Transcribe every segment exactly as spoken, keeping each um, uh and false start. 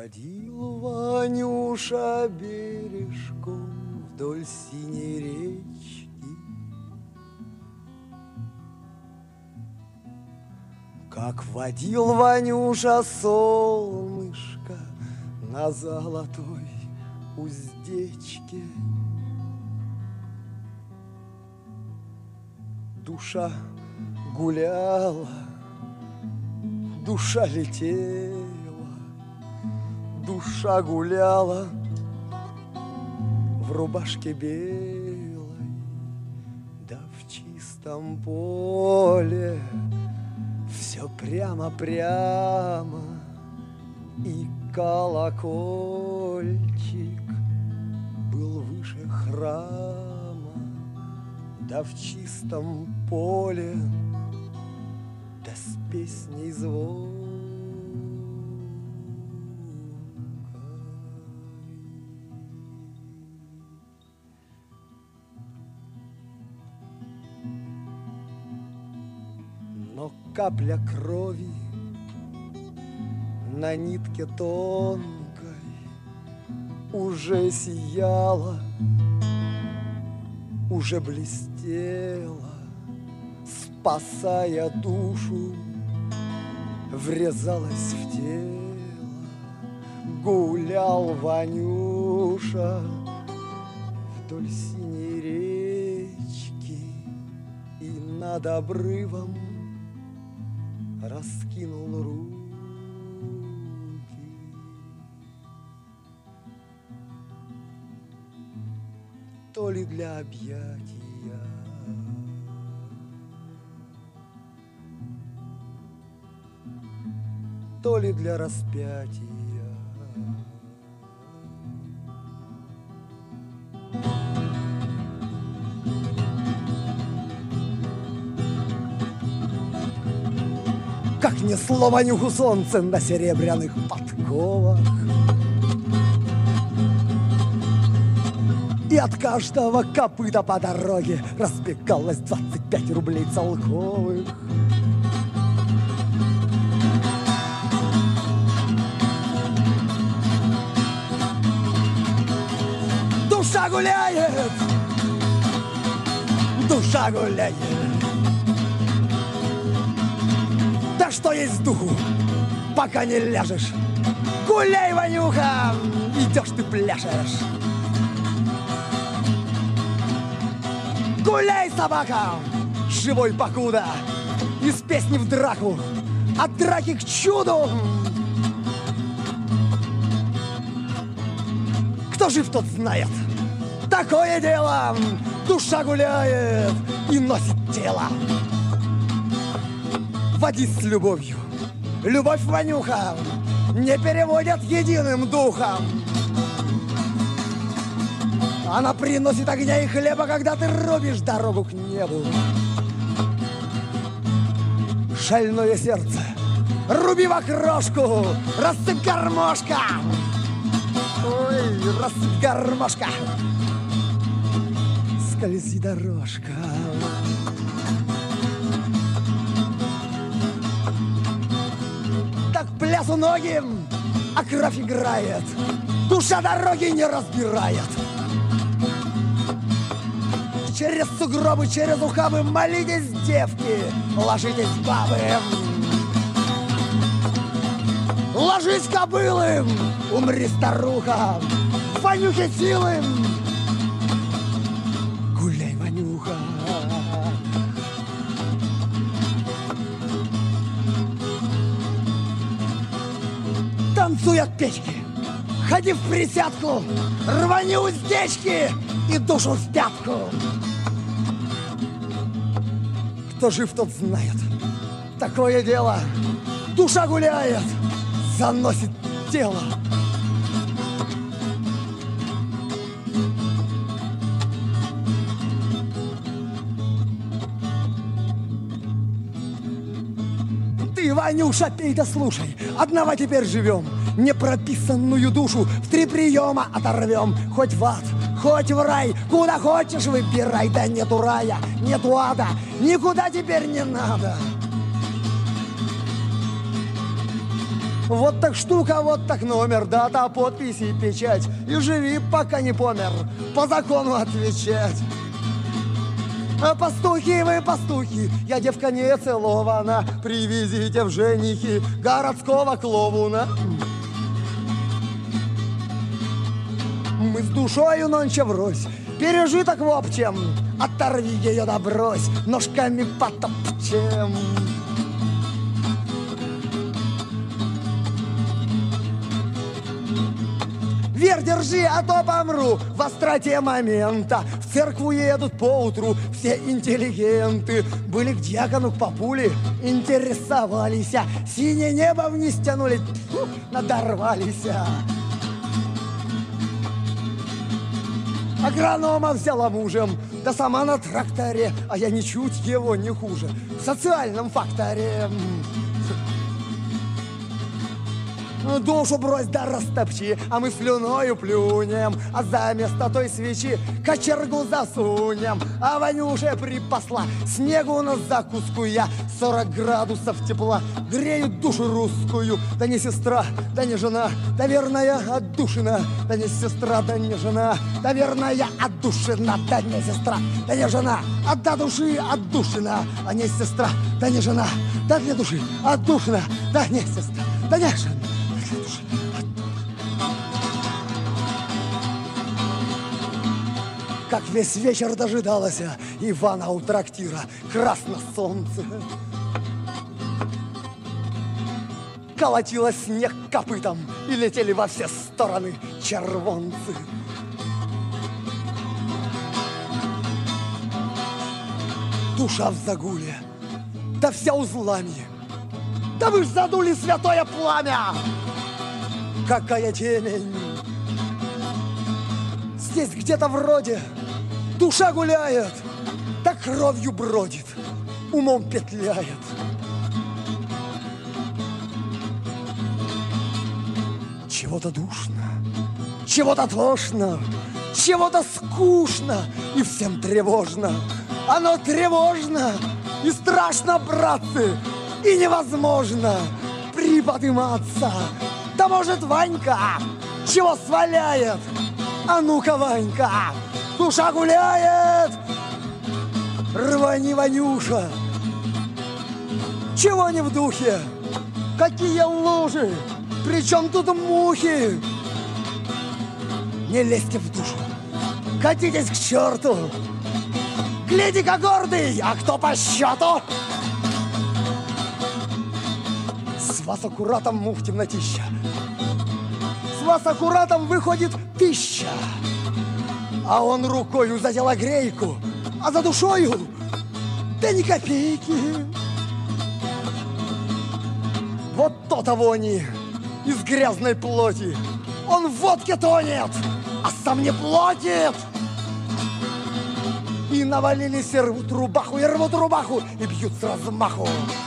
Ходил Ванюша бережком вдоль синей речки, как водил Ванюша солнышко на золотой уздечке. Душа гуляла, душа летела, душа гуляла в рубашке белой, да в чистом поле все прямо-прямо, и колокольчик был выше храма, да в чистом поле, да с песней звон. Но капля крови на нитке тонкой уже сияла, уже блестела, спасая душу, врезалась в тело. Гулял Ванюша вдоль синей речки и над обрывом раскинул руки. То ли для объятия, то ли для распятия. Как несло Ванюху солнце на серебряных подковах, и от каждого копыта по дороге разбегалось двадцать пять рублей целковых. Душа гуляет, душа гуляет. Да что есть духу, пока не ляжешь. Гуляй, Ванюха, идешь ты пляшешь. Гуляй, собака, живой покуда, из песни в драку, от драки к чуду. Кто жив, тот знает. Такое дело, душа гуляет и носит тело. Водись с любовью, любовь, Ванюха, не переводят единым духом. Она приносит огня и хлеба, когда ты рубишь дорогу к небу. Шальное сердце, руби в окрошку, рассыпь гармошка. Ой, рассыпь гармошка. Скользи дорожка. Так плясу ноги, а кровь играет. Душа дороги не разбирает. Через сугробы, через ухабы молитесь, девки, ложитесь, бабы. Ложись, кобылы, умри, старуха, Ванюхе силы. Гуляй, Ванюха. Танцуй от печки, ходи в присядку, рвани уздечки и душу в пятку. Кто жив, тот знает. Такое дело, душа гуляет, заносит тело. Ты, Ванюша, пей да слушай, одного теперь живем. Непрописанную душу в три приема оторвем. Хоть в ад, хоть в рай, куда хочешь выбирай. Да нету рая, нету ада, никуда теперь не надо. Вот так штука, вот так номер, дата, подпись и печать. И живи, пока не помер, по закону отвечать. Пастухи вы, пастухи, я девка не целована, привезите в женихи городского клоуна. Мы с душою нонче врозь, пережиток в общем, оторви ее да брось, ножками потопчем. Верь, держи, а то помру в остроте момента. В церкву едут поутру все интеллигенты. Были к дьякону, к папуле, интересовались. Синее небо вниз тянули, тьфу, надорвались. Агронома взяла мужем, да сама на тракторе. А я ничуть его не хуже в социальном факторе. Душу брось да растопчи, а мы слюною плюнем, а за место той свечи кочергу засунем. А Ванюша припасла снегу на закуску я, сорок градусов тепла греют душу русскую. Да не сестра, да не жена, да верная отдушина. Да не сестра, да не жена, да верная отдушина. Да не сестра, да не жена, а до души отдушина. А не сестра, да не жена, да для души отдушина. Да не сестра, да не жена. Как весь вечер дожидалась Ивана у трактира, красно солнце. Колотило снег копытом, и летели во все стороны червонцы. Душа в загуле, да вся узлами. Да вы ж задули святое пламя! Какая темень! Здесь где-то вроде душа гуляет, да кровью бродит, умом петляет. Чего-то душно, чего-то тошно, чего-то скучно и всем тревожно. Оно тревожно и страшно, братцы, и невозможно приподниматься. Да может, Ванька чего сваляет? А ну-ка, Ванька, душа гуляет! Рвани, Ванюша! Чего не в духе? Какие лужи? Причем тут мухи? Не лезьте в душу, катитесь к черту! Гляди-ка, гордый, а кто по счету? С вас аккуратом мух темнотища. С вас аккуратом выходит тысяча. А он рукою за телогрейку, а за душою да ни копейки. Вот то-то вони из грязной плоти. Он в водке тонет, а сам не платит. И навалились, и рвут рубаху, и рвут рубаху, и бьют с размаху.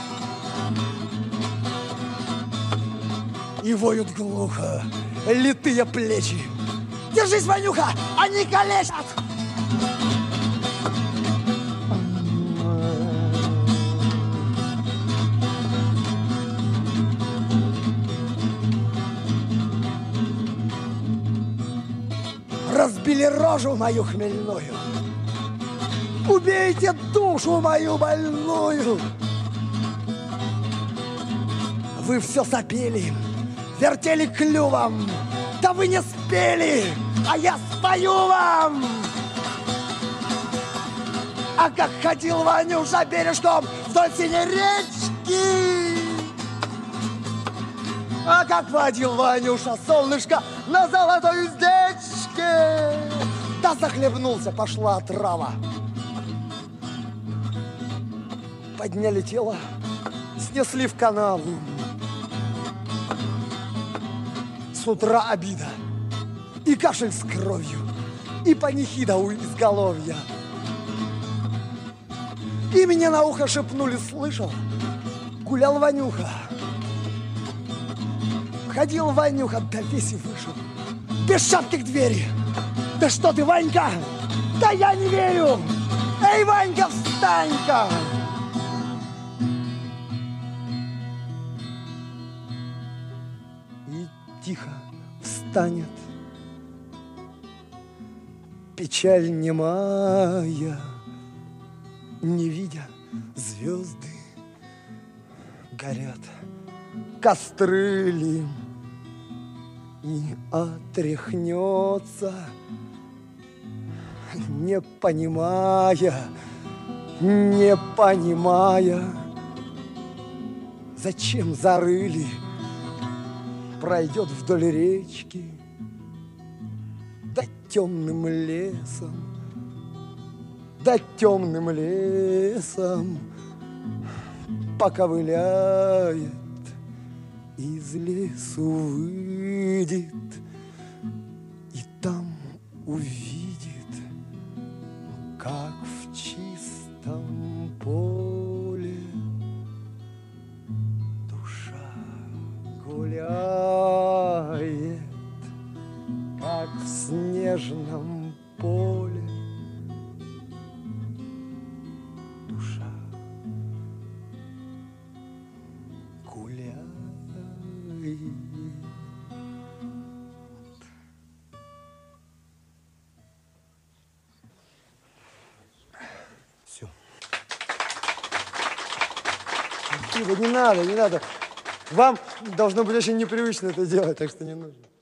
И воют глухо литые плечи. Держись, Ванюха, они калечат! Разбили рожу мою хмельную. Убейте душу мою больную. Вы все сопели, вертели клювом. Да вы не спели, а я спою вам. А как ходил Ванюша бережком вдоль синей речки, а как водил Ванюша солнышко на золотой уздечке, да захлебнулся, пошла отрава. Подняли тело, снесли в канаву. С утра обида, и кашель с кровью, и панихида у изголовья. И мне на ухо шепнули, слышал, гулял Ванюха. Ходил Ванюха, да весь и вышел, без шапки к двери. Да что ты, Ванька? Да я не верю! Эй, Ванька, встань-ка! станет печаль немая, не видя звезды горят костры ли, и отряхнется, не понимая, не понимая, зачем зарыли, пройдет вдоль речки, да темным лесом, да темным лесом поковыляет, из лесу выйдет, и там увидит, как в чистом поле душа гуляет, как в снежном поле душа гуляет. Все. Спасибо, не надо, не надо. Вам должно быть очень непривычно это делать, так что не нужно.